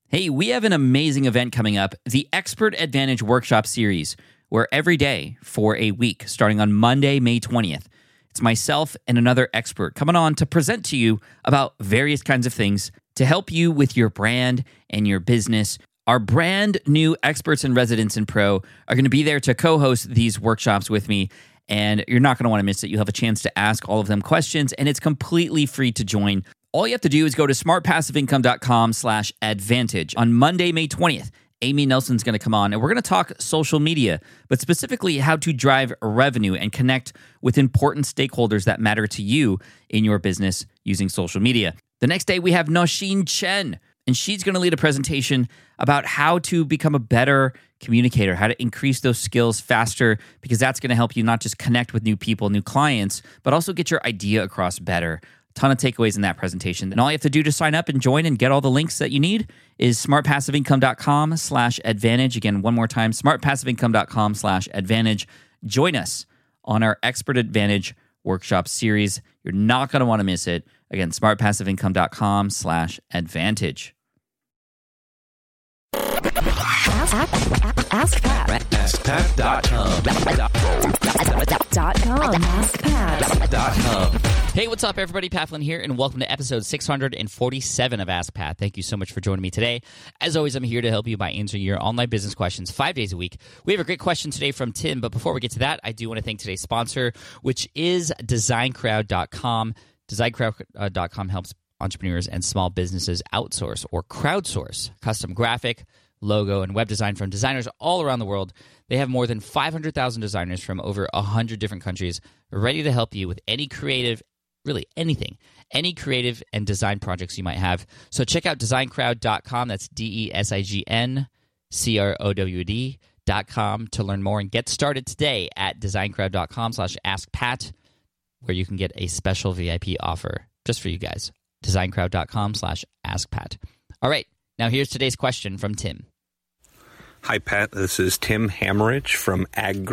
Hey, we have an amazing event coming up, the Expert Advantage Workshop Series, where every day for a week, starting on Monday, May 20th, it's myself and another expert coming on to present to you about various kinds of things to help you with your brand and your business. Our brand new experts and residents in Pro are going to be there to co-host these workshops with me, and you're not going to want to miss it. You'll have a chance to ask all of them questions, and it's completely free to join. All you have to do is go to smartpassiveincome.com/advantage. On Monday, May 20th, Amy Nelson's going to come on, and we're going to talk social media, but specifically how to drive revenue and connect with important stakeholders that matter to you in your business using social media. The next day, we have Nosheen Chen, and she's going to lead a presentation about how to become a better communicator, how to increase those skills faster, because that's going to help you not just connect with new people, new clients, but also get your idea across better. Ton of takeaways in that presentation. And all you have to do to sign up and join and get all the links that you need is smartpassiveincome.com/advantage. Again, one more time, smartpassiveincome.com/advantage. Join us on our Expert Advantage Workshop Series. You're not going to want to miss it. Again, smartpassiveincome.com/advantage. AskPat.com. Hey, what's up, everybody? Pat Flynn here, and welcome to episode 647 of Ask Pat. Thank you so much for joining me today. As always, I'm here to help you by answering your online business questions 5 days a week. We have a great question today from Tim, but before we get to that, I do want to thank today's sponsor, which is DesignCrowd.com. DesignCrowd.com helps entrepreneurs and small businesses outsource or crowdsource custom graphic, logo, and web design from designers all around the world. They have more than 500,000 designers from over 100 different countries ready to help you with any creative, really anything, any creative and design projects you might have. So check out designcrowd.com. That's DesignCrowd.com to learn more and get started today at designcrowd.com/askpat, where you can get a special VIP offer just for you guys. designcrowd.com/askpat. All right, now here's today's question from Tim. Hi, Pat. This is Tim Hammerich from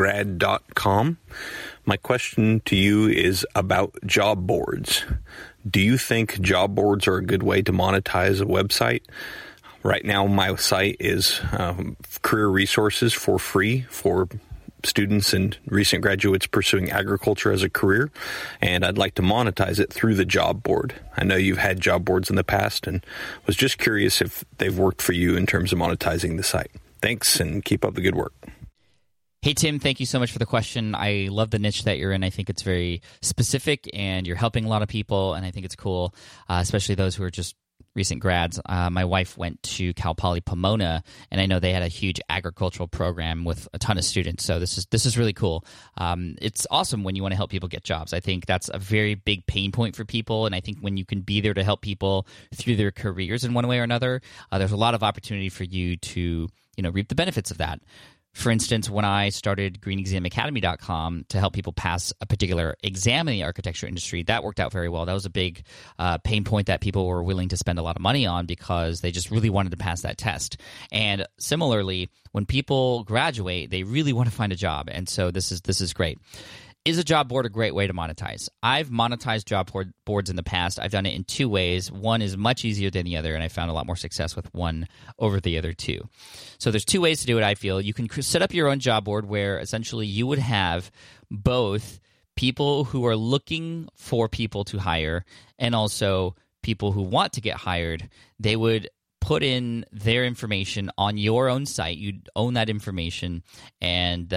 aggrad.com. My question to you is about job boards. Do you think job boards are a good way to monetize a website? Right now, my site is career resources for free for students and recent graduates pursuing agriculture as a career, and I'd like to monetize it through the job board. I know you've had job boards in the past and was just curious if they've worked for you in terms of monetizing the site. Thanks, and keep up the good work. Hey, Tim, thank you so much for the question. I love the niche that you're in. I think it's very specific, and you're helping a lot of people, and I think it's cool, especially those who are just recent grads. My wife went to Cal Poly Pomona, and I know they had a huge agricultural program with a ton of students, so this is really cool. It's awesome when you want to help people get jobs. I think that's a very big pain point for people, and I think when you can be there to help people through their careers in one way or another, there's a lot of opportunity for you to reap the benefits of that. For instance, when I started greenexamacademy.com to help people pass a particular exam in the architecture industry, that worked out very well. That was a big pain point that people were willing to spend a lot of money on because they just really wanted to pass that test. And similarly, when people graduate, they really want to find a job. And so this is great. Is a job board a great way to monetize? I've monetized job boards in the past. I've done it in two ways. One is much easier than the other, and I found a lot more success with one over the other two. So there's two ways to do it, I feel. You can set up your own job board where essentially you would have both people who are looking for people to hire and also people who want to get hired. They would put in their information on your own site. You'd own that information, and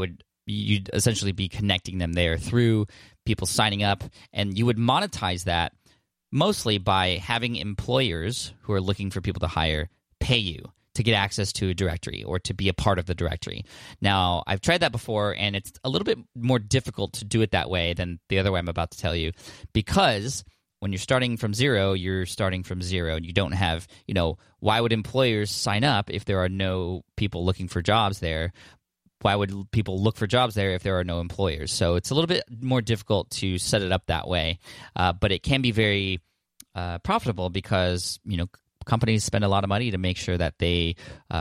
you'd essentially be connecting them there through people signing up, and you would monetize that mostly by having employers who are looking for people to hire pay you to get access to a directory or to be a part of the directory. Now, I've tried that before, and it's a little bit more difficult to do it that way than the other way I'm about to tell you, because when you're starting from zero, you're starting from zero, and you don't have, why would employers sign up if there are no people looking for jobs there? Why would people look for jobs there if there are no employers? So it's a little bit more difficult to set it up that way, but it can be very profitable because companies spend a lot of money to make sure that they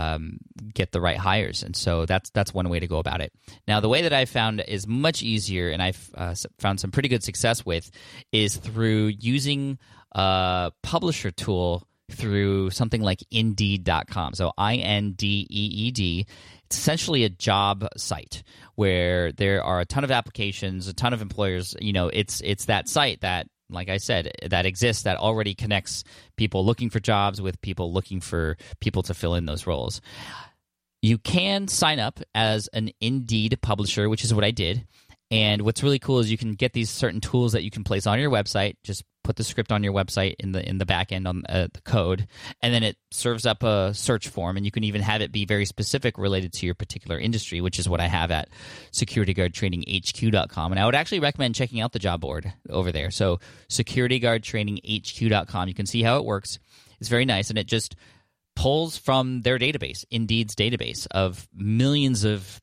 get the right hires, and so that's one way to go about it. Now, the way that I've found is much easier, and I've found some pretty good success with, is through using a publisher tool through something like Indeed.com. So Indeed. It's essentially a job site where there are a ton of applications, a ton of employers. It's that site that, like I said, that exists, that already connects people looking for jobs with people looking for people to fill in those roles. You can sign up as an Indeed publisher, which is what I did. And what's really cool is you can get these certain tools that you can place on your website. Just put the script on your website in the back end on the code, and then it serves up a search form, and you can even have it be very specific related to your particular industry, which is what I have at securityguardtraininghq.com. And I would actually recommend checking out the job board over there. So securityguardtraininghq.com. You can see how it works. It's very nice, and it just pulls from their database, Indeed's database of millions of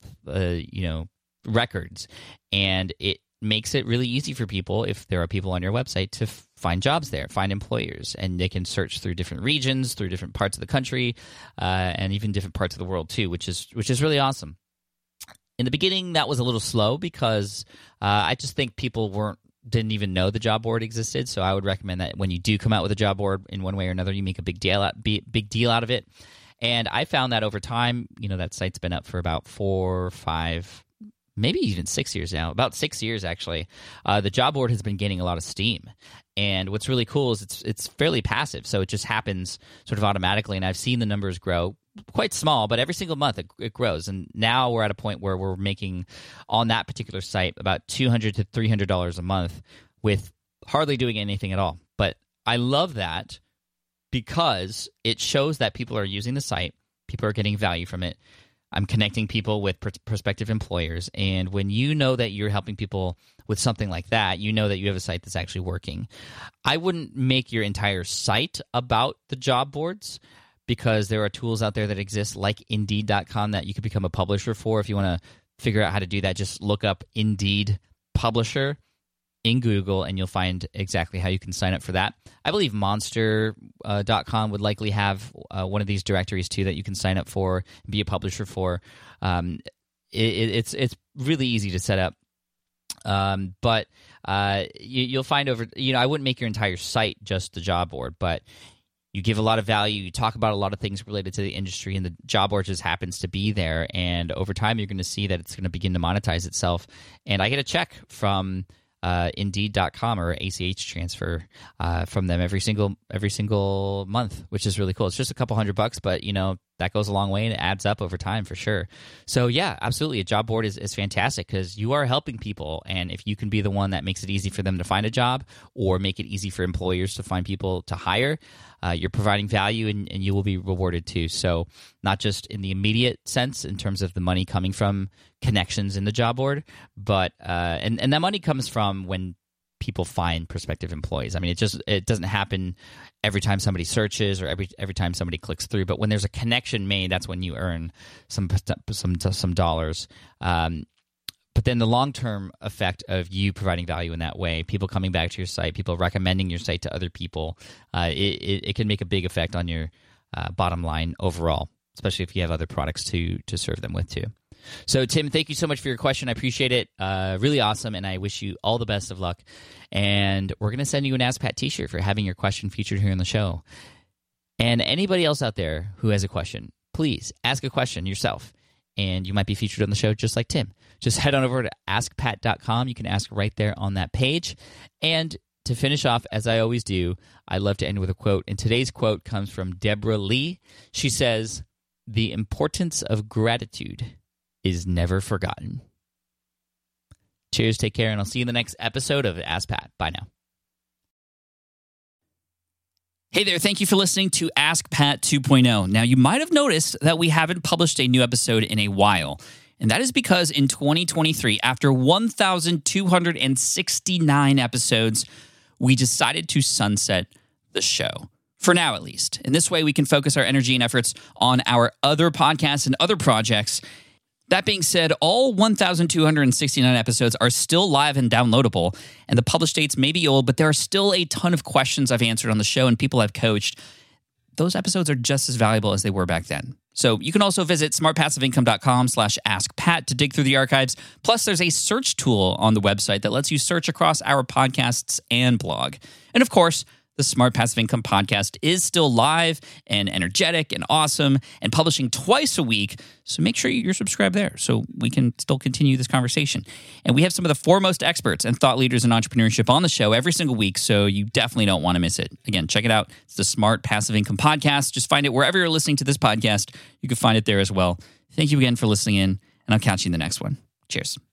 records, and it makes it really easy for people, if there are people on your website, to find jobs there, find employers, and they can search through different regions, through different parts of the country, and even different parts of the world too, which is really awesome. In the beginning, that was a little slow because I just think people didn't even know the job board existed. So I would recommend that when you do come out with a job board in one way or another, you make a big deal out of it. And I found that over time, that site's been up for about 4 or 5, maybe even 6 years now, about 6 years actually. The job board has been gaining a lot of steam. And what's really cool is it's fairly passive, so it just happens sort of automatically. And I've seen the numbers grow, quite small, but every single month it grows. And now we're at a point where we're making, on that particular site, about $200 to $300 a month with hardly doing anything at all. But I love that because it shows that people are using the site, people are getting value from it. I'm connecting people with prospective employers. And when you know that you're helping people with something like that, you know that you have a site that's actually working. I wouldn't make your entire site about the job boards, because there are tools out there that exist like Indeed.com that you could become a publisher for. If you want to figure out how to do that, just look up Indeed Publisher in Google, and you'll find exactly how you can sign up for that. I believe Monster.com would likely have one of these directories too that you can sign up for and be a publisher for. It's really easy to set up, but you'll find I wouldn't make your entire site just the job board, but you give a lot of value, you talk about a lot of things related to the industry, and the job board just happens to be there. And over time, you're going to see that it's going to begin to monetize itself. And I get a check from Indeed.com or ACH transfer from them every single month, which is really cool. It's just a couple $100, but that goes a long way, and it adds up over time for sure. So yeah, absolutely, a job board is fantastic because you are helping people, and if you can be the one that makes it easy for them to find a job or make it easy for employers to find people to hire, you're providing value, and you will be rewarded too. So not just in the immediate sense in terms of the money coming from connections in the job board, but and that money comes from when people find prospective employees. I mean, it doesn't happen every time somebody searches or every time somebody clicks through, but when there's a connection made, that's when you earn some dollars. But then the long-term effect of you providing value in that way, people coming back to your site, people recommending your site to other people, it can make a big effect on your bottom line overall, especially if you have other products to serve them with too. So, Tim, thank you so much for your question. I appreciate it. Really awesome, and I wish you all the best of luck. And we're going to send you an Ask Pat t-shirt for having your question featured here on the show. And anybody else out there who has a question, please ask a question yourself, and you might be featured on the show just like Tim. Just head on over to askpat.com. You can ask right there on that page. And to finish off, as I always do, I love to end with a quote. And today's quote comes from Deborah Lee. She says, "The importance of gratitude is never forgotten." Cheers, take care, and I'll see you in the next episode of Ask Pat. Bye now. Hey there, thank you for listening to Ask Pat 2.0. Now, you might have noticed that we haven't published a new episode in a while, and that is because in 2023, after 1,269 episodes, we decided to sunset the show. For now, at least. In this way, we can focus our energy and efforts on our other podcasts and other projects. That being said, all 1,269 episodes are still live and downloadable, and the published dates may be old, but there are still a ton of questions I've answered on the show and people I've coached. Those episodes are just as valuable as they were back then. So you can also visit smartpassiveincome.com/askpat to dig through the archives. Plus, there's a search tool on the website that lets you search across our podcasts and blog. And of course, The Smart Passive Income podcast is still live and energetic and awesome and publishing twice a week. So make sure you're subscribed there so we can still continue this conversation. And we have some of the foremost experts and thought leaders in entrepreneurship on the show every single week, so you definitely don't want to miss it. Again, check it out. It's the Smart Passive Income podcast. Just find it wherever you're listening to this podcast. You can find it there as well. Thank you again for listening in, and I'll catch you in the next one. Cheers.